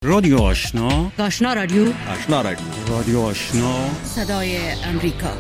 رادیو آشنا، آشنا رادیو، رادیو آشنا، صدای امریکا.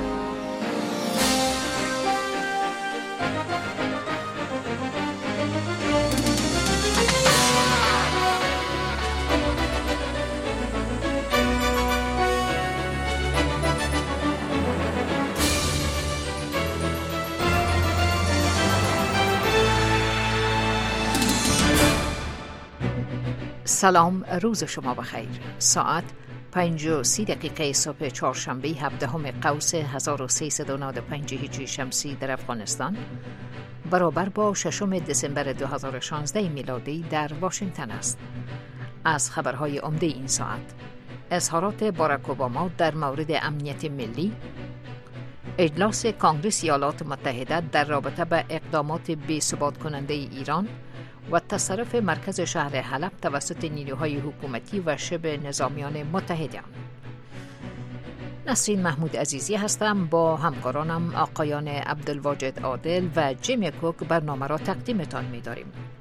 سلام، روز شما بخیر. ساعت 5:30 صبح چهارشنبه 17 قوس 1395 هجری شمسی در افغانستان برابر با 6 دسامبر 2016 میلادی در واشنگتن است. از خبرهای عمده این ساعت: اظهارات باراک اوباما در مورد امنیت ملی، اجلاس کانگرس ایالات متحده در رابطه با اقدامات بی‌ثبات کننده ایران و تصرف مرکز شهر حلب توسط نیروهای حکومتی و شبه نظامیان متحدان. نسرین محمود عزیزی هستم. با همکارانم آقایان عبدالواجد عادل و جیمی کوک برنامه را تقدیمتان می‌داریم.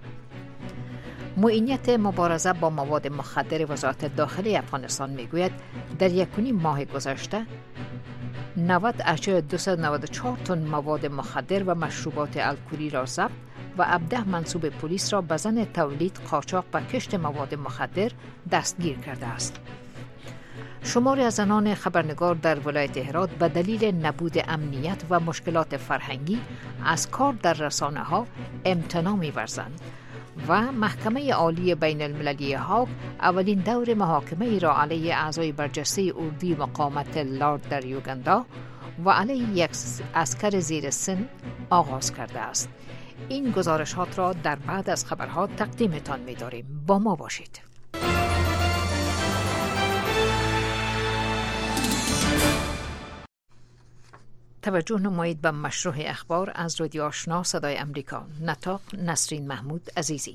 معینیت مبارزه با مواد مخدر وزارت داخلی افغانستان میگوید در 1.5 ماه گذشته 90,294 تن مواد مخدر و مشروبات الکلی را ضبط و 17 منصوب پلیس را به زن تولید، قاچاق و کشت مواد مخدر دستگیر کرده است. شماری از زنان خبرنگار در ولایت هرات به دلیل نبود امنیت و مشکلات فرهنگی از کار در رسانه‌ها امتناع می‌ورزند و محکمه عالی بین المللی هاگ اولین دور محاکمه را علیه اعضای برجسته اردوی مقاومت لارد در یوگاندا و علیه یک عسکر زیر سن آغاز کرده است. این گزارشات را در بعد از خبرها تقدیمتان می‌داریم. با ما باشید. توجه نمایید به مشروع اخبار از رادیو آشنا صدای امریکا. نطاق نسرین محمود عزیزی.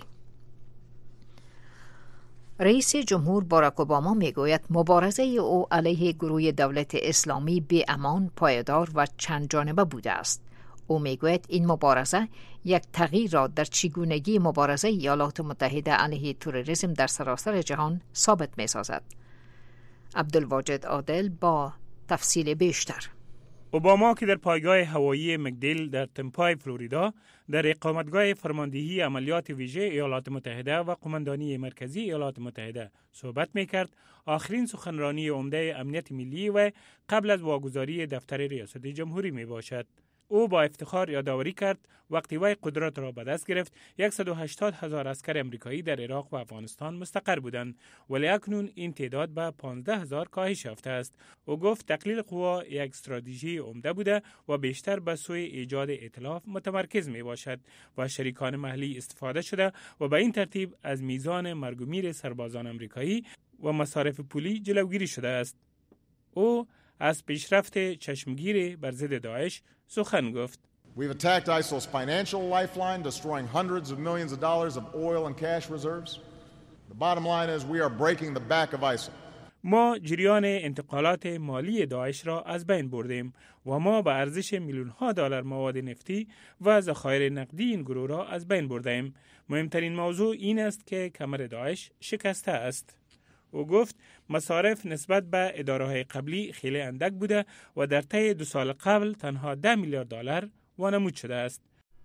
رئیس جمهور باراک اوباما میگوید مبارزه او علیه گروه دولت اسلامی بی امان، پایدار و چند جانبه بوده است. او میگوید این مبارزه یک تغییر را در چگونگی مبارزه ایالات متحده علیه تروریسم در سراسر جهان ثابت می‌سازد. عبدالواجد عادل با تفصیل بیشتر. اوباما که در پایگاه هوایی مکدیل در تمپای فلوریدا در اقامتگاه فرماندهی عملیات ویژه ایالات متحده و قماندانی مرکزی ایالات متحده صحبت می‌کرد، آخرین سخنرانی عمده امنیت ملی و قبل از واگذاری دفتر ریاست جمهوری میباشد. او با افتخار یادآوری کرد وقتی وی قدرت را به دست گرفت 180,000 عسکر امریکایی در عراق و افغانستان مستقر بودند، ولی اکنون این تعداد به 15,000 کاهش یافته است. او گفت تقلیل قوا یک استراتژی عمده بوده و بیشتر به سوی ایجاد ائتلاف متمرکز می باشد و شریکان محلی استفاده شده و به این ترتیب از میزان مرگ و میر سربازان امریکایی و مصارف پولی جلوگیری شده است. او از پیشرفت چشمگیر بر ضد داعش سخن گفت. We've attacked ISIL's financial lifeline, destroying hundreds of millions of dollars of oil and cash reserves. The bottom line is we are breaking the back of ISIL. ما جریان انتقالات مالی داعش را از بین بردیم و ما به ارزش میلیون‌ها دلار مواد نفتی و ذخایر نقدی این گروه را از بین بردیم. مهمترین موضوع این است که کمر داعش شکسته است. او گفت مصارف نسبت به اداره‌های قبلی خیلی اندک بوده و در طی 2 سال قبل تنها 10 میلیارد دلار وانمود شده است.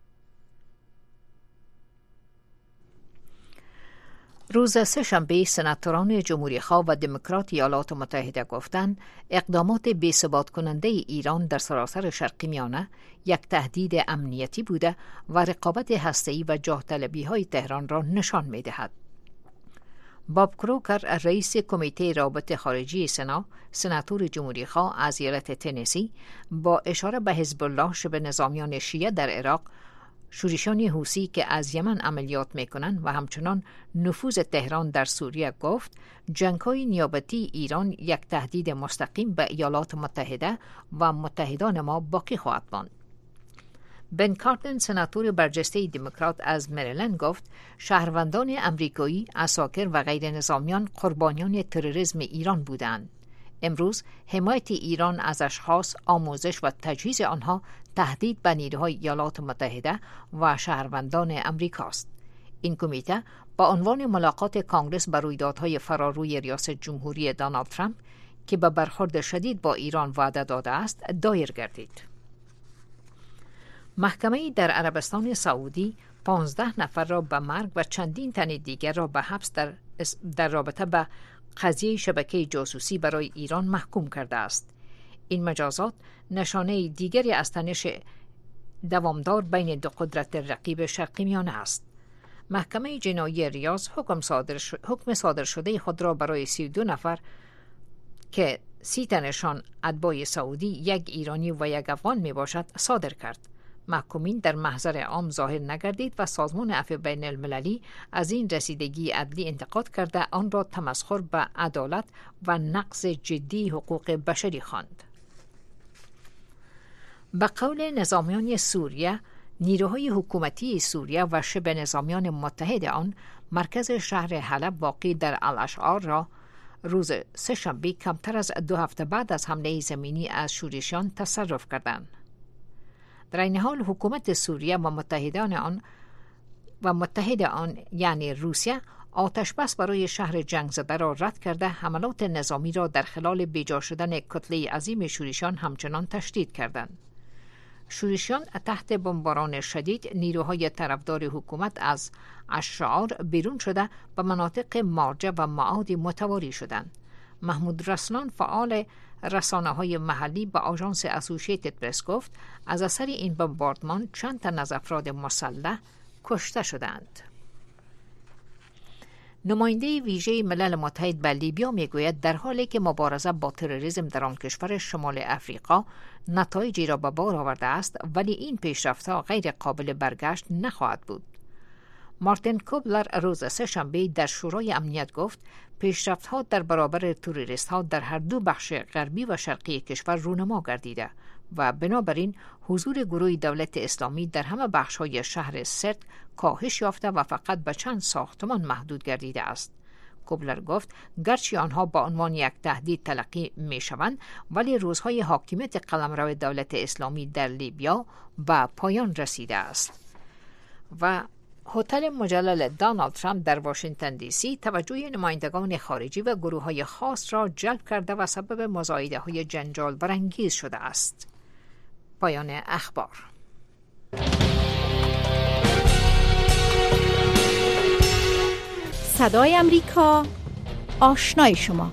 روز سه‌شنبه سناتوران جمهوری‌خواه و دموکرات ایالات متحده گفتند اقدامات بی‌ثبات کننده ایران در سراسر شرق میانه یک تهدید امنیتی بوده و رقابت هسته‌ای و جاه طلبی‌های تهران را نشان می‌دهد. باب کروکر رئیس کمیته رابطه خارجی سناتور جمهوری‌خواه از ایالت تنسی با اشاره به حزب الله شبه نظامیان شیعه در عراق، شورشیان حوثی که از یمن عملیات میکنند و همچنان نفوذ تهران در سوریه گفت جنگ‌های نیابتی ایران یک تهدید مستقیم به ایالات متحده و متحدان ما باقی خواهد ماند. بن کارتن سناتور برجسته دموکرات از مریلند گفت شهروندان امریکایی، عساکر و غیر نظامیان قربانیان تروریسم ایران بودند. امروز حمایت ایران از اشخاص، آموزش و تجهیز آنها تهدید به نیروهای ایالات متحده و شهروندان امریکاست. این کمیته با عنوان ملاقات کانگرس بر رویدادهای فراروی ریاست جمهوری دونالد ترامپ که به برخورد شدید با ایران وعده داده است دایر گردید. محکمه‌ای در عربستان سعودی 15 نفر را به مرگ و چندین تن دیگر را به حبس در رابطه با قضیه شبکه جاسوسی برای ایران محکوم کرده است. این مجازات نشانه دیگری از تنش دوامدار بین دو قدرت رقیب شرقی میانه است. محکمه جنایی ریاض حکم صادر شده خود را برای 32 نفر که 30 تنشان اتباع سعودی، 1 ایرانی و 1 افغان می باشد صادر کرد. محکومین در محضر عام ظاهر نگردید و سازمان عفو بین المللی از این رسیدگی عدلی انتقاد کرده آن را تمسخر به عدالت و نقض جدی حقوق بشری خواند. به قول نظامیان سوریه، نیروهای حکومتی سوریه و شبه نظامیان متحد آن مرکز شهر حلب واقع در الاشعار را روز سه‌شنبه کمتر از 2 هفته بعد از حمله زمینی از شورشیان تصرف کردند. در این حال حکومت سوریه و متحد آن یعنی روسیه آتش بس برای شهر جنگ زده را رد کرده حملات نظامی را در خلال بیجا شدن کتله عظیم شورشیان همچنان تشدید کردند. شورشیان تحت بمباران شدید نیروهای طرفدار حکومت از الشعار بیرون شده به مناطق مارجه و معاد متواری شدند. محمود رسلان فعال رسانه‌های محلی به آژانس اسوسییتد پرس گفت از اثر این بمباردمان چند تن از افراد مسلح کشته شدند. نماینده ویژه ملل متحد به لیبیا میگوید در حالی که مبارزه با تروریسم در آن کشور شمال افریقا نتایجی را به بار آورده است، ولی این پیشرفت‌ها غیر قابل برگشت نخواهد بود. مارتین کوبلر روز سه‌شنبه در شورای امنیت گفت پیشرفت‌ها در برابر تروریست‌ها در هر دو بخش غربی و شرقی کشور رونما گردیده و بنابراین حضور گروه دولت اسلامی در همه بخش‌های شهر سرت کاهش یافته و فقط به چند ساختمان محدود گردیده است. کوبلر گفت گرچه آنها با عنوان یک تهدید تلقی می‌شوند، ولی روزهای حاکمیت قلمرو دولت اسلامی در لیبیا به پایان رسیده است. و هتل مجلل دونالد ترامپ در واشنگتن دی سی توجه نمایندگان خارجی و گروه‌های خاص را جلب کرده و سبب مزایده‌های جنجال برانگیز شده است. پایان اخبار. صدای امریکا، آشنای شما.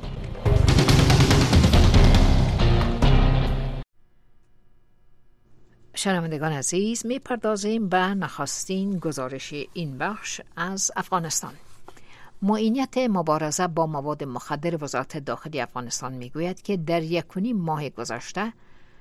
شنوندگان عزیز، می پردازیم به نخستین گزارش این بخش از افغانستان. معینیت مبارزه با مواد مخدر وزارت داخلی افغانستان می گوید که در 1.5 ماه گذشته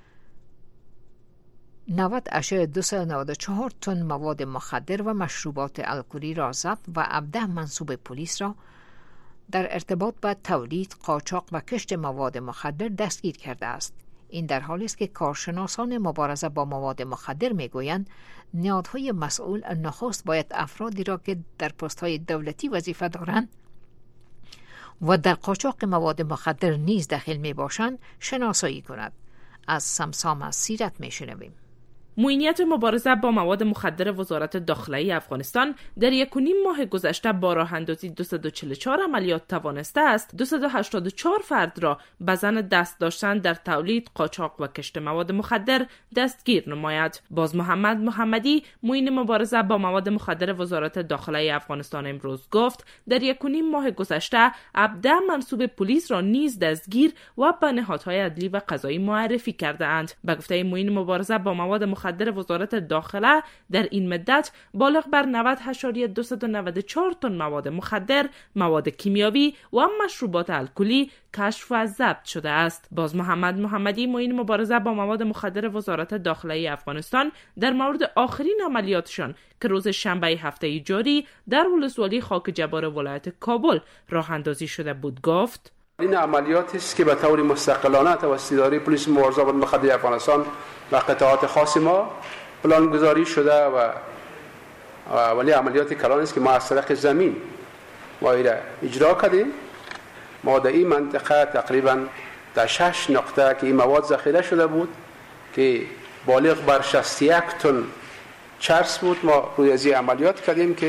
90.294 تن مواد مخدر و مشروبات الکلی را ضبط و 17 منصوب پلیس را در ارتباط با تولید، قاچاق و کشت مواد مخدر دستگیر کرده است. این در حالی است که کارشناسان مبارزه با مواد مخدر میگویند نهادهای مسئول نخست باید افرادی را که در پست‌های دولتی وظیفه دارند و در قاچاق مواد مخدر نیز داخل می باشند شناسایی کند. از سمسام از سیرت می شنویم. معینیت مبارزه با مواد مخدر وزارت داخلی افغانستان در 1.5 ماه گذشته با راه اندازی 244 عملیات توانسته است 284 فرد را به ظن دست داشتن در تولید، قاچاق و کشت مواد مخدر دستگیر نماید. باز محمد محمدی، معین مبارزه با مواد مخدر وزارت داخلی افغانستان امروز گفت در 1.5 ماه گذشته 17 منصوب پلیس را نیز دستگیر و به نهادهای عدلی و قضایی معرفی کرده اند. به گفته معین مبارزه با مواد مخدر وزارت داخله در این مدت بالغ بر 90.294 تن مواد مخدر، مواد کیمیاوی و مشروبات الکلی کشف و ضبط شده است. باز محمد محمدی، معین مبارزه با مواد مخدر وزارت داخلی افغانستان در مورد آخرین عملیاتشان که روز شنبه هفته جاری در ولسوالی خاک جبار ولایت کابل راه اندازی شده بود گفت: این عملیاتی است که به طور مستقلانه توسط اداره پلیس مبارزه با مخدر افغانستان و قطعات خاص ما پلان گذاری شده و ولی عملیات کلان است که ما از طریق زمین ما اجرا کردیم. ما در این منطقه تقریبا در 6 نقطه که این مواد ذخیره شده بود که بالغ بر 61 تن چرس بود، ما روی از این عملیات کردیم که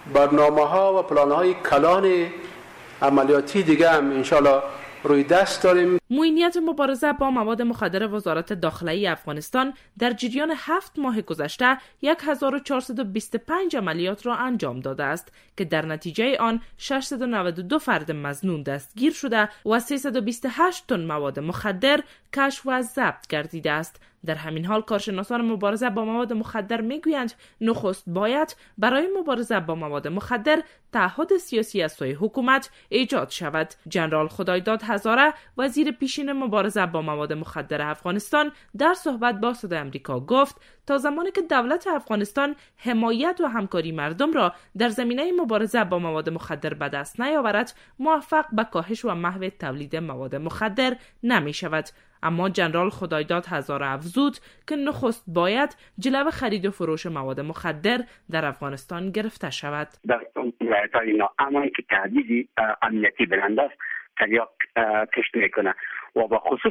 برنامه‌ها و پلان‌های کلان عملیاتی دیگه هم انشالله روی دست داریم. موینیت مبارزه با مواد مخدر وزارت داخلی افغانستان در جریان 7 ماه گذشته 1425 عملیات را انجام داده است که در نتیجه آن 692 فرد مظنون دستگیر شده و 328 تن مواد مخدر کشف و ضبط گردیده است. در همین حال کارشناسان مبارزه با مواد مخدر میگویند نخست باید برای مبارزه با مواد مخدر تعهد سیاسی از سوی حکومت ایجاد شود. جنرال خدایداد هزاره وزیر پیشین مبارزه با مواد مخدر افغانستان در صحبت با صدای آمریکا گفت تا زمانی که دولت افغانستان حمایت و همکاری مردم را در زمینه مبارزه با مواد مخدر به دست نیاورد موفق به کاهش و محو تولید مواد مخدر نمی شود. اما جنرال خدایداد هزاره افزود که نخست باید جلو خرید و فروش مواد مخدر در افغانستان گرفته شود. در ولایت‌های ناامن که تهدید امنیتی بلند است تریاک کشت میکنه و به خصوص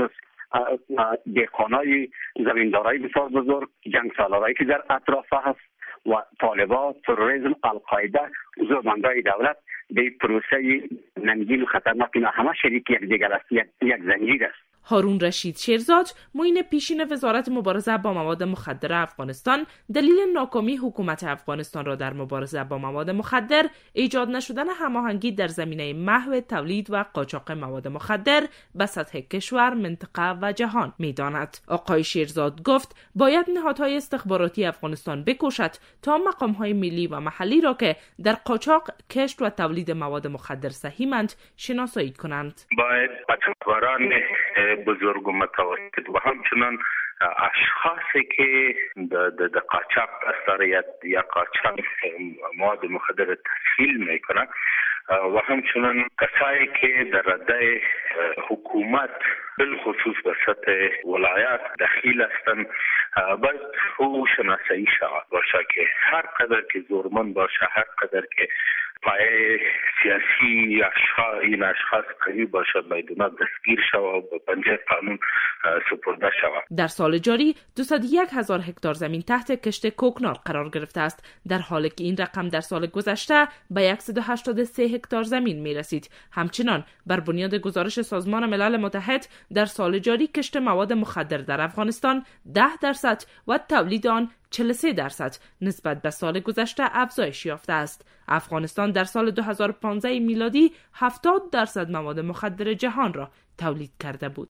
دهقانای زمیندارای بسیار بزرگ، جنگ سالارایی که در اطراف هست و طالبان، تروریسم، القاعده، زورمندای دولت به پروسه ننگین و خطرناک اینا همه شریک یکدیگر است، یک زنجیر است. هارون رشید شیرزاد معین پیشین وزارت مبارزه با مواد مخدر افغانستان دلیل ناکامی حکومت افغانستان را در مبارزه با مواد مخدر ایجاد نشدن هماهنگی در زمینه محو تولید و قاچاق مواد مخدر به سطح کشور، منطقه و جهان می‌داند. آقای شیرزاد گفت باید نهادهای استخباراتی افغانستان بکوشد تا مقام‌های ملی و محلی را که در قاچاق، کشت و تولید مواد مخدر سهیمند شناسایی کنند. باید قاچاقبران بزرگ و متوسط و همچنان اشخاصی که د قاچاق دست یا قاچاق مواد مخدر تسهیل میکنند و همچنان کسایی که در رده حکومت بالخصوص به سطح ولایات دخیل هستند باید او شناسایی شود باشه که هر قدر که زورمند باشه، هر قدر که پای سیاسی این اشخاص قوی باشد باید اونا دستگیر شود و به پنجه قانون سپرده شود. در سال جاری 201,000 هکتار زمین تحت کشت کوکنار قرار گرفته است، در حالی که این رقم در سال گذشته به 183 هکتار زمین می رسید. همچنان بر بنیاد گزارش سازمان ملل متحد در سال جاری کشت مواد مخدر در افغانستان 10% و تولید آن 43% نسبت به سال گذشته افزایش یافته است. افغانستان در سال 2015 میلادی 70% مواد مخدر جهان را تولید کرده بود.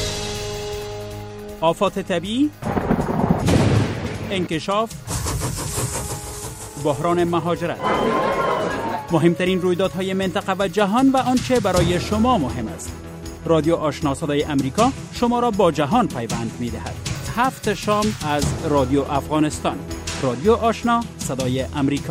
آفات طبیعی، انکشاف، بحران مهاجرت، مهمترین رویدادهای منطقه و جهان و آنچه برای شما مهم است. رادیو آشنا صدای امریکا شما را با جهان پیوند می‌دهد. 7 شام از رادیو افغانستان. رادیو آشنا صدای امریکا.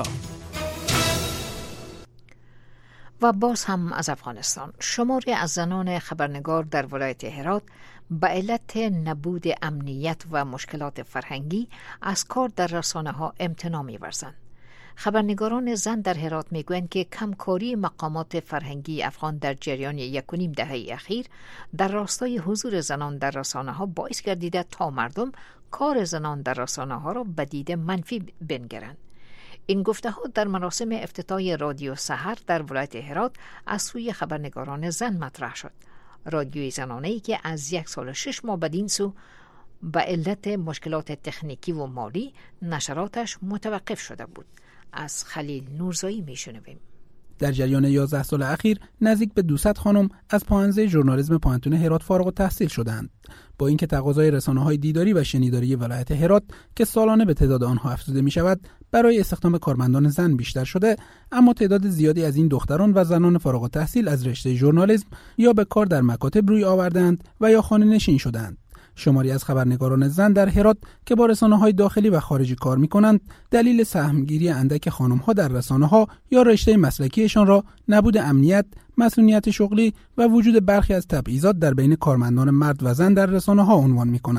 و باز هم از افغانستان. شماری از زنان خبرنگار در ولایت هرات به علت نبود امنیت و مشکلات فرهنگی از کار در رسانه‌ها امتناع می‌ورزند. خبرنگاران زن در هرات میگویند که کمکاری مقامات فرهنگی افغان در جریان 1.5 دهه اخیر در راستای حضور زنان در رسانه‌ها باعث گردیده تا مردم کار زنان در رسانه‌ها را به دید منفی بنگرند. این گفته‌ها در مراسم افتتاح رادیو سحر در ولایت هرات از سوی خبرنگاران زن مطرح شد. رادیوی زنانه‌ای که از 1 سال 6 ماه بدین سو به علت مشکلات تکنیکی و مالی نشراتش متوقف شده بود. از خلیل نورزایی میشنویم. در جریان 11 سال اخیر نزدیک به 200 خانم از پاهنزه ژورنالیسم پانتون هرات فارغ التحصیل شدند. با اینکه تقاضای رسانه‌های دیداری و شنیداری ولایت هرات که سالانه به تعداد آنها افزوده می‌شود برای استخدام کارمندان زن بیشتر شده، اما تعداد زیادی از این دختران و زنان فارغ التحصیل از رشته ژورنالیسم یا به کار در مکاتب روی آوردند و یا خانه‌نشین شدند. شماری از خبرنگاران زن در هرات که با رسانه‌های داخلی و خارجی کار می‌کنند، دلیل سهمگیری اندک خانم‌ها در رسانه‌ها یا رشته مسلکیشان را نبود امنیت، مسئولیت شغلی و وجود برخی از تبعیضات در بین کارمندان مرد و زن در رسانه‌ها عنوان می‌کنند.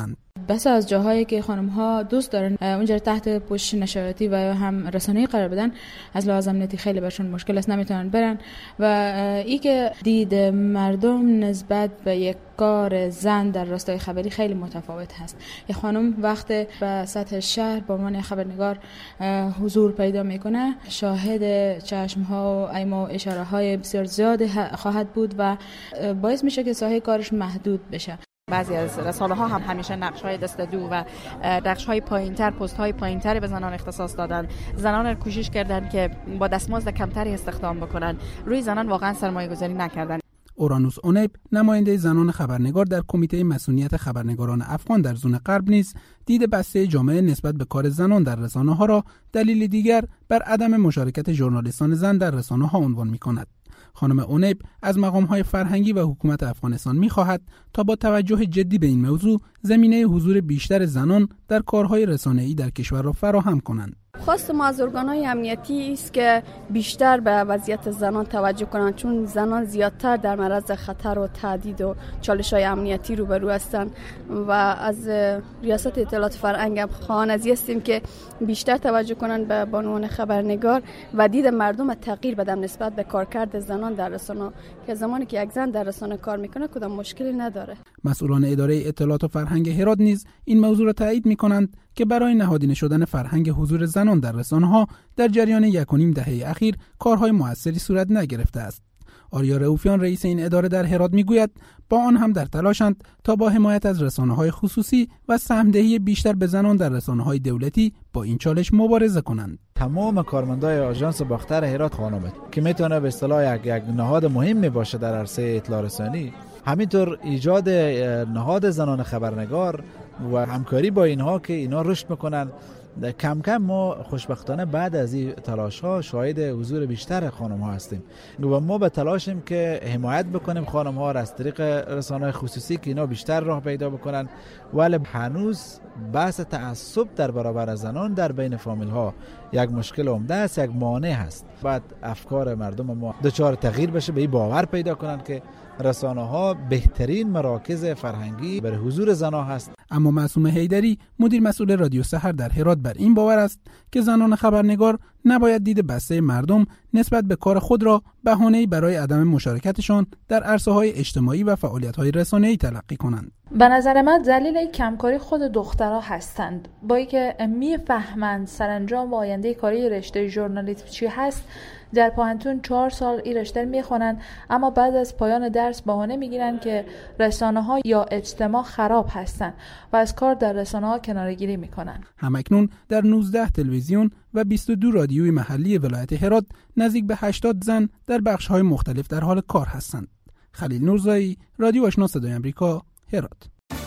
بس از جاهایی که خانم‌ها دوست دارن اونجا تحت پوشش نشریاتی و هم رسانه‌ای قرار بدن، از لحاظ امنیتی خیلی برشون مشکل است، نمیتونن برن. و ای که دید مردم نسبت به یک کار زن در راستای خبری خیلی متفاوت هست. یک خانم وقت به سطح شهر با عنوان خبرنگار حضور پیدا میکنه، شاهد چشم‌ها و ایما و اشاره‌های بسیار زیاد خواهد بود و باعث میشه که ساحه کارش محدود بشه. بعضی از رسانه‌ها هم همیشه نقش‌های دست دو و نقش‌های پایین‌تر، پست‌های پایین‌تری به زنان اختصاص دادن. زنان کوشش کردن که با دستمزد کمتری استخدام بکنن. روی زنان واقعا سرمایه‌گذاری نکردن. اورانوس اونیب، نماینده زنان خبرنگار در کمیته مسئولیت خبرنگاران افغان در زون غرب نیز دید بسته جامعه نسبت به کار زنان در رسانه‌ها را دلیل دیگر بر عدم مشارکت ژورنالیستان زن در رسانه‌ها عنوان می‌کند. خانم اونیب از مقام‌های فرهنگی و حکومت افغانستان می‌خواهد تا با توجه جدی به این موضوع زمینه حضور بیشتر زنان در کارهای رسانه‌ای در کشور را فراهم کنند. خواست ما از ارگان‌های امنیتی است که بیشتر به وضعیت زنان توجه کنند، چون زنان زیادتر در معرض خطر و تهدید و چالش‌های امنیتی روبرو هستند و از ریاست اطلاعات فرهنگ هم خواهان هستیم که بیشتر توجه کنند به بانوان خبرنگار و دید مردم تغییر بدن نسبت به کارکرد زنان در رسانه، که زمانی که یک زن در رسانه کار میکنه کدام مشکلی نداره. مسئولان اداره اطلاعات و فرهنگ هرات نیز این موضوع را تایید می‌کنند که برای نهادینه شدن فرهنگ حضور زنان در رسانه‌ها در جریان 1.5 دهه اخیر کارهای موثری صورت نگرفته است. آریا رئوفیان رئیس این اداره در هرات میگوید با آن هم در تلاشند تا با حمایت از رسانه‌های خصوصی و سهم‌دهی بیشتر به زنان در رسانه‌های دولتی با این چالش مبارزه کنند. تمام کارمندای آژانس باختر هرات خانم که میتونه به اصطلاح یک نهاد مهمی باشه در عرصه اطلاع رسانی، همینطور ایجاد نهاد زنان خبرنگار و همکاری با اینها که اینا رشد میکنن. کم کم ما خوشبختانه بعد از این تلاش ها شاهد حضور بیشتر خانم ها هستیم و ما به تلاشیم که حمایت بکنیم خانم ها را از طریق رسانه‌های خصوصی که اینا بیشتر راه پیدا بکنن، ولی هنوز بحث تعصب در برابر زنان در بین فامیل ها یک مشکل عمده است، یک مانع هست. بعد افکار مردم ما دچار تغییر بشه، به این باور پیدا کنن که رسانه‌ها بهترین مراکز فرهنگی برای حضور زنان هست. اما معصوم حیدری، مدیر مسئول رادیو سحر در هرات، بر این باور است که زنان خبرنگار نباید دید بسته مردم نسبت به کار خود را بهانه‌ای برای عدم مشارکتشان در عرصه‌های اجتماعی و فعالیت‌های رسانه‌ای تلقی کنند. به نظر من دلیل کمکاری خود دخترها هستند. با اینکه میفهمند سرانجام آینده کاری رشته ژورنالیسم چی هست، در پانتون 4 سال این رشته میخونن، اما بعد از پایان درس بهانه میگیرن که رسانه‌ها یا اجتماع خراب هستند و از کار در رسانه‌ها کناره‌گیری میکنن. همکنون در 19 تلویزیون و 22 رادیوی محلی ولایت هرات نزدیک به 80 زن در بخش‌های مختلف در حال کار هستند. خلیل نورزایی، رادیو آشنا صدای آمریکا، هرات.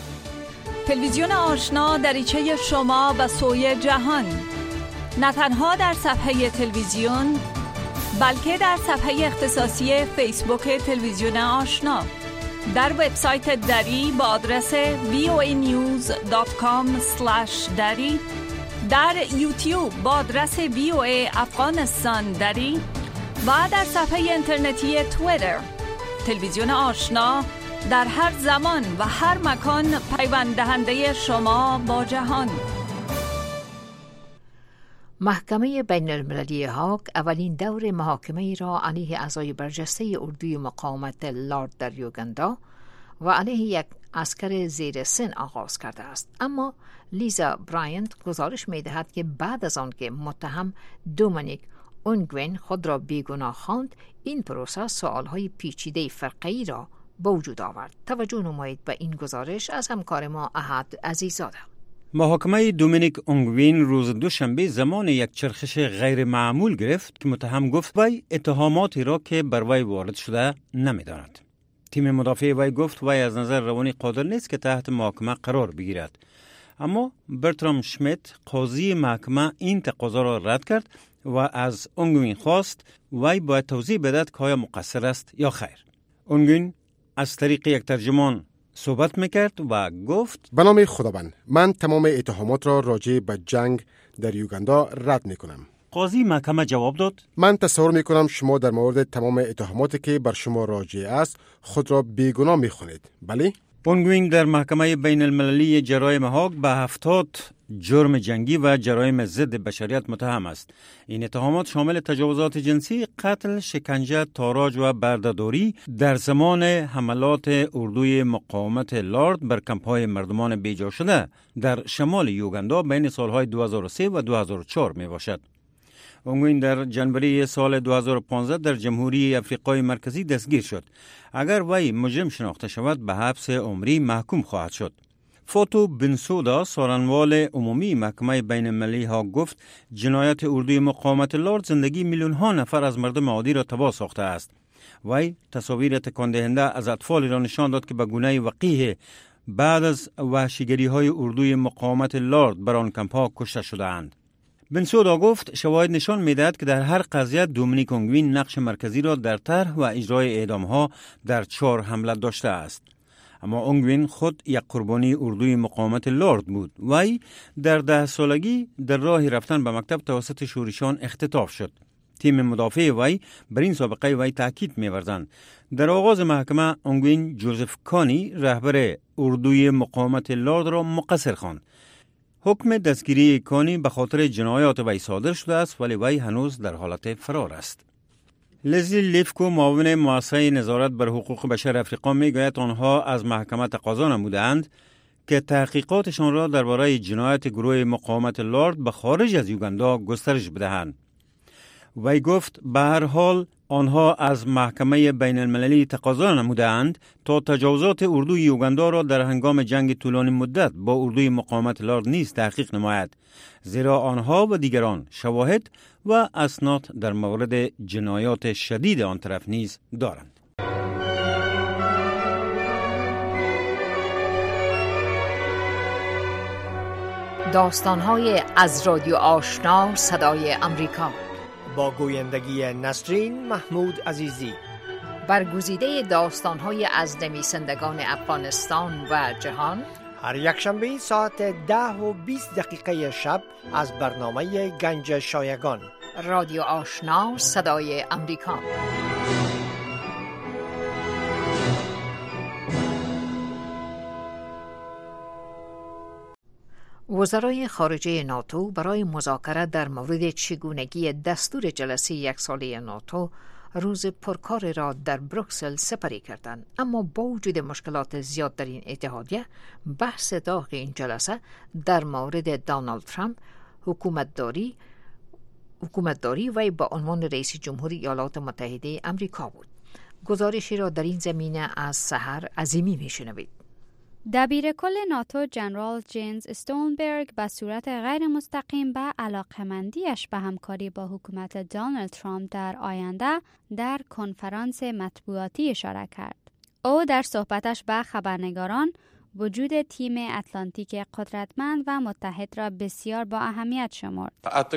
تلویزیون آشنا دریچه شما و سوی جهان، نه تنها در صفحه تلویزیون بلکه در صفحه اختصاصی فیسبوک تلویزیون آشنا، در وبسایت دری با آدرس voanews.com/dari، در یوتیوب با آدرس VOA افغانستان دری و در صفحه اینترنتی توییتر. تلویزیون آشنا در هر زمان و هر مکان پیوند دهنده شما با جهان. محکمه بین المللی هاگ اولین دور محاکمه را علیه اعضای برجسته اردوی مقاومت لارد در یوگندا و علیه یک عسکر زیر سن آغاز کرده است. اما لیزا براینت گزارش می دهد که بعد از آن که متهم دومینیک اونگوین خود را بیگناه خواند، این پروسه سوالهای پیچیده فرقه‌ای را به وجود آورد. توجه نمایید به این گزارش از همکار ما احد عزیزاده. محاکمه دومینیک اونگوین روز دوشنبه زمان یک چرخش غیر معمول گرفت که متهم گفت وی اتهاماتی را که بر وی وارد شده نمی‌داند. تیم مدافع وی گفت وی از نظر روانی قادر نیست که تحت محاکمه قرار بگیرد. اما برترام شمیت قاضی محکمه این تقاضا را رد کرد و از اونگوین خواست وی باید توضیح بدهد که آیا مقصر است یا خیر. اونگوین از طریق یک ترجمان صحبت میکرد و گفت به نام خداوند، من تمام اتهامات را راجع به جنگ در یوگندا رد میکنم. قاضی محکمه جواب داد من تصور میکنم شما در مورد تمام اتهاماتی که بر شما راجع است خود را بیگناه میخونید. بله؟ اونگوین در محکمه بین المللی جرایم هاگ به 70 جرم جنگی و جرایم ضد بشریت متهم است. این اتهامات شامل تجاوزات جنسی، قتل، شکنجه، تاراج و بردهداری در زمان حملات اردوی مقاومت لارد بر کمپ‌های مردمان بیجا شده در شمال یوگاندا بین سالهای 2003 و 2004 می باشد. اونگوین در جنوری سال 2015 در جمهوری افریقای مرکزی دستگیر شد. اگر وی مجرم شناخته شود به حبس عمری محکوم خواهد شد. فاتو بنسودا سخنگوی عمومی محکمه بین المللی ها گفت جنایت اردوی مقاومت لارد زندگی میلیون ها نفر از مردم عادی را تباه ساخته است. وی تصاویر تکان دهنده از اطفالی را نشان داد که به گونه وقیح بعد از وحشیگری های اردوی مقاومت لارد بر آن کمپ ها کشته شده‌اند. بنسودا گفت شواهد نشان می‌دهد که در هر قضیه دومینیک اونگوین نقش مرکزی را در طرح و اجرای اعدام‌ها در 4 حمله داشته است. اما اونگوین خود یک قربانی اردوی مقاومت لارد بود. وی در 10 سالگی در راه رفتن به مکتب توسط شورشیان اختطاف شد. تیم مدافع وی بر این سابقه وی تاکید می‌ورزند. در آغاز محکمه اونگوین جوزف کانی رهبر اردوی مقاومت لارد را مقصر خواند. حکم دستگیری کانی به خاطر جنایات وی صادر شده است ولی وی هنوز در حالت فرار است. لزلی لیفکو معاون مؤسسه نظارت بر حقوق بشر افریقا میگوید آنها از محکمه تقاضا نمودند که تحقیقاتشان را درباره جنایت گروه مقاومت لارد به خارج از یوگاندا گسترش بدهند. وی گفت به هر حال آنها از محکمه بین المللی تقاضا نمودند تا تجاوزات اردوی یوگاندا را در هنگام جنگ طولانی مدت با اردوی مقاومت لارد نیز تحقیق نماید، زیرا آنها و دیگران شواهد و اسناد در مورد جنایات شدید آن طرف نیز دارند. داستان‌های از رادیو آشنا صدای امریکا با گویندگی نسرین محمود عزیزی. برگزیده داستان‌های از نویسندگان افغانستان و جهان هر یک شنبه ساعت 10:20 شب از برنامه گنج شایگان. رادیو آشنا صدای امریکا. وزرای خارجه ناتو برای مذاکره در مورد چگونگی دستور جلسه 1 ساله ناتو روز پرکار را در بروکسل سپری کردند، اما با وجود مشکلات زیاد در این اتحادیه بحث داغ این جلسه در مورد دونالد ترامپ حکومتداری و با عنوان رئیس جمهوری ایالات متحده آمریکا بود. گزارشی را در این زمینه از سحر عظیمی میشنوید. دبیرکل ناتو جنرال جینز استولنبرگ به صورت غیر مستقیم به علاقمندیش به همکاری با حکومت دونالد ترامپ در آینده در کنفرانس مطبوعاتی اشاره کرد. او در صحبتش به خبرنگاران وجود تیم اتلانتیک قدرتمند و متحد را بسیار با اهمیت شمرد.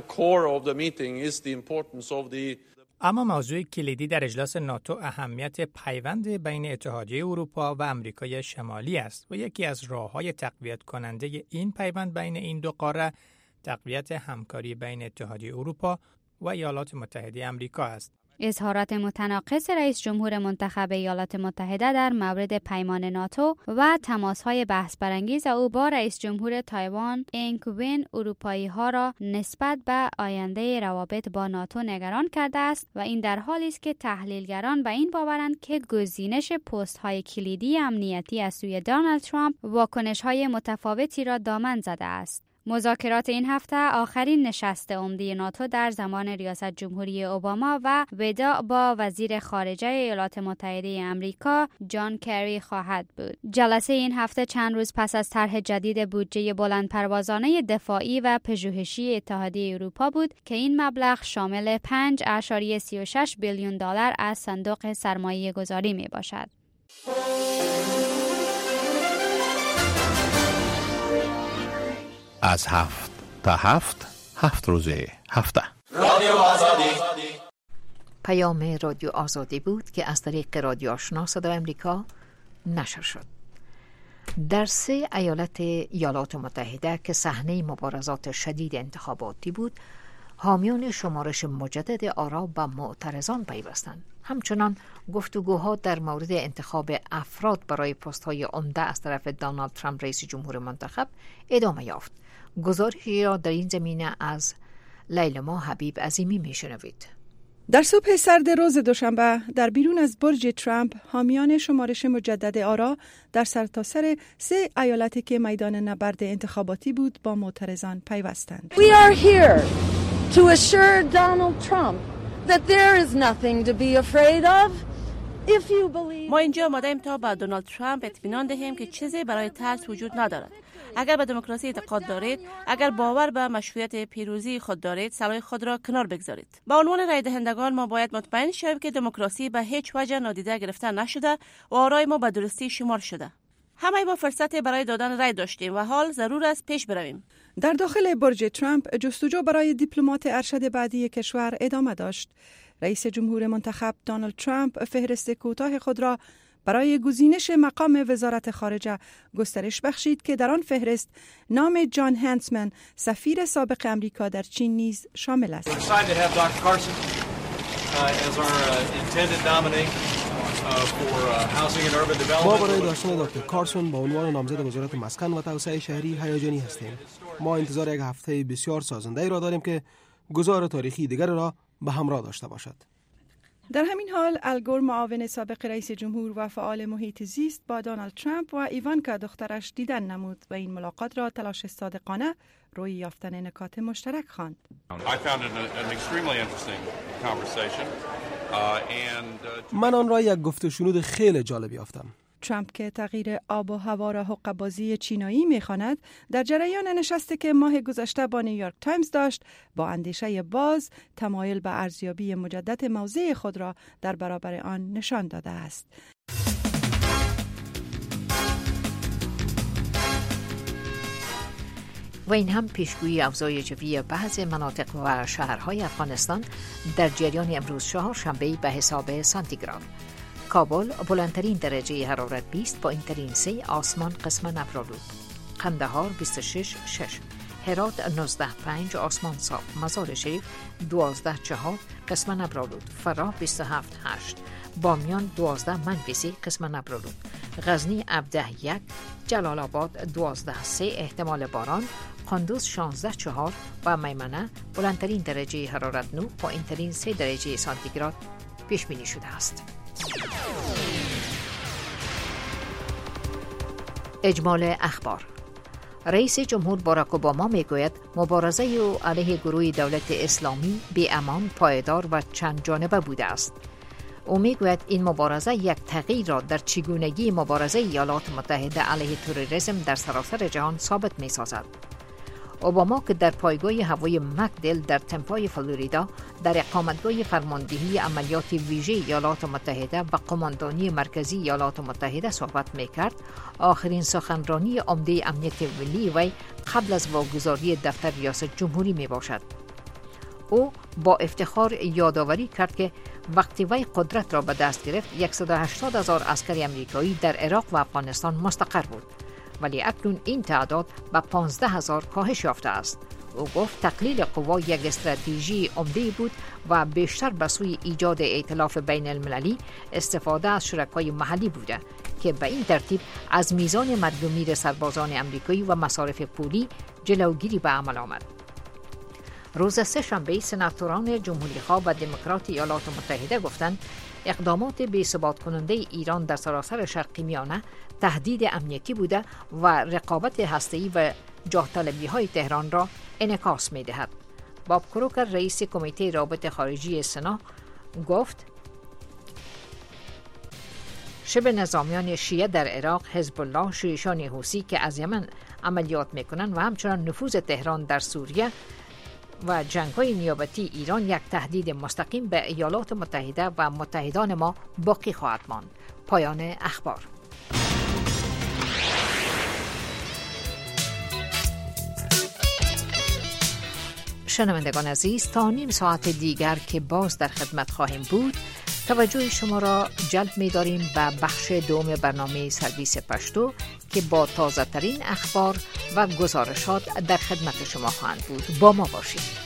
اما موضوع کلیدی در اجلاس ناتو اهمیت پیوند بین اتحادیه اروپا و آمریکای شمالی است و یکی از راه‌های تقویت کننده این پیوند بین این دو قاره تقویت همکاری بین اتحادیه اروپا و ایالات متحده آمریکا است. اظهارات متناقض رئیس جمهور منتخب ایالات متحده در مورد پیمان ناتو و تماس‌های بحث برانگیز او با رئیس جمهور تایوان اینگ وین اروپایی‌ها را نسبت به آینده روابط با ناتو نگران کرده است و این در حالی است که تحلیلگران به این باورند که گزینش پست‌های کلیدی امنیتی از سوی دونالد ترامپ واکنش‌های متفاوتی را دامن زده است. مذاکرات این هفته آخرین نشست عمده ناتو در زمان ریاست جمهوری اوباما و وداع با وزیر خارجه ایالات متحده آمریکا جان کری خواهد بود. جلسه این هفته چند روز پس از طرح جدید بودجه بلندپروازانه دفاعی و پژوهشی اتحادیه اروپا بود که این مبلغ شامل 5.36 بیلیون دلار از صندوق سرمایه گذاری می باشد. از 7 تا 7 روز هفته رادیو آزادی. پیام رادیو آزادی بود که از طریق رادیو آشنا صدای امریکا نشر شد. در 3 ایالت ایالات متحده که صحنه مبارزات شدید انتخاباتی بود، حامیان شمارش مجدد آرا به معترضان پیوستند. همچنان گفتگوها در مورد انتخاب افراد برای پست‌های عمده از طرف دونالد ترامپ رئیس جمهور منتخب ادامه یافت. گزارشی را در این زمینه از لیلما حبیب عظیمی میشنوید. در صبح سرد روز دوشنبه در بیرون از برج ترامپ حامیان شمارش مجدد آرا در سرتاسر 3 ایالتی که میدان نبرد انتخاباتی بود با معترضان پیوستند. We are here to assure Donald Trump that there is nothing to be afraid of. If you believe ما اینجا آماده‌ایم تا به دونالد ترامپ اطمینان دهیم که چیزی برای ترس وجود ندارد. اگر به دموکراسی اعتقاد دارید، اگر باور به مشروعیت پیروزی خود دارید، سلاح خود را کنار بگذارید. به عنوان رای دهندگان ما باید مطمئن شویم که دموکراسی به هیچ وجه نادیده گرفته نشده و آرای ما به درستی شمار شده. همه ما فرصت برای دادن رای داشتیم و حال ضرور است پیش برویم. در داخل برج ترامپ جستجو برای دیپلمات ارشد بعدی کشور ادامه داشت. رئیس جمهور منتخب دونالد ترامپ فهرست کوتاه خود را برای گزینش مقام وزارت خارجه گسترش بخشید که در آن فهرست نام جان هانسمن سفیر سابق امریکا در چین نیز شامل است. ما برای داشتن دکتر کارسون با عنوان نامزد وزارت مسکن و توسعه شهری هیجانی هستیم. ما انتظار یک هفته بسیار سازنده را داریم که گزار تاریخی دیگر را به همراه داشته باشد. در همین حال الگور معاون سابق رئیس جمهور و فعال محیط زیست با دونالد ترامپ و ایوانکا دخترش دیدن نمود و این ملاقات را تلاش صادقانه روی یافتن نکات مشترک خواند. من آن را یک گفت و شنود خیلی جالب یافتم. ترامپ که تغییر آب و هوا را حقه‌بازی چینایی می‌خواند، در جریان نشستی که ماه گذشته با نیویورک تایمز داشت، با اندیشه باز تمایل به ارزیابی مجدد موضع خود را در برابر آن نشان داده است. و این هم پیشگویی اوضاع جوی بعضی مناطق و شهرهای افغانستان در جریان امروز چهارشنبه به حساب سانتیگراد. کابل بلندترین درجه حرارت 20، پایین‌ترین 3، آسمان قسما ابرآلود. قندهار 26.6، هرات 19.5، آسمان صاف. مزار شریف 12.4، قسما ابرآلود. فراه 27.8، بامیان 12-3، قسما ابرآلود. غزنی 17.1، جلال آباد 12.3، احتمال باران. قندوز 16.4 و میمنه بلندترین درجه حرارت 9، پایین‌ترین 3 درجه سانتیگراد پیش بینی شده است. اجمال اخبار. رئیس جمهور باراک اوباما میگوید مبارزه او علیه گروه دولت اسلامی بی امان، پایدار و چند جانبه بوده است. او میگوید این مبارزه یک تغییر را در چگونگی مبارزه ایالات متحده علیه تروریسم در سراسر جهان ثابت میسازد. اوباما که در پایگاه هوایی مکدل در تمپای فلوریدا در اقامتگاه فرماندهی عملیات ویژه ایالات متحده و قماندانی مرکزی ایالات متحده صحبت میکرد، آخرین سخنرانی عمده امنیت ملی وی قبل از واگذاری دفتر ریاست جمهوری می باشد. او با افتخار یادآوری کرد که وقتی وی قدرت را به دست گرفت 180,000 عسکر امریکایی در عراق و افغانستان مستقر بود، ولی اکنون این تعداد به 15,000 کاهش یافته است. او گفت تقلیل قوا یک استراتژی عمده بود و بیشتر به سوی ایجاد ائتلاف بین المللی، استفاده از شرکای محلی بوده که به این ترتیب از میزان مرگ و میر سربازان امریکایی و مصارف پولی جلوگیری به عمل آمد. روز سه‌شنبه سناتوران جمهوری‌خواه و دموکرات ایالات متحده گفتند اقدامات بی‌ثبات کننده ایران در سراسر شرق میانه تهدید امنیتی بوده و رقابت هسته‌ای و جاه طلبی‌های تهران را انعکاس می‌دهد. باب کروکر رئیس کمیته رابطه خارجی سنا گفت شبه نظامیان شیعه در عراق، حزب الله، شیعیان حوثی که از یمن عملیات می‌کنند و همچنان نفوذ تهران در سوریه و جنگ‌های نیابتی ایران یک تهدید مستقیم به ایالات متحده و متحدان ما باقی خواهد ماند. پایان اخبار. شنوندگان عزیز، تا نیم ساعت دیگر که باز در خدمت خواهیم بود، توجه شما را جلب می‌داریم به بخش دوم برنامه سرویس پشتو که با تازه ترین اخبار و گزارشات در خدمت شما خواهند بود. با ما باشید.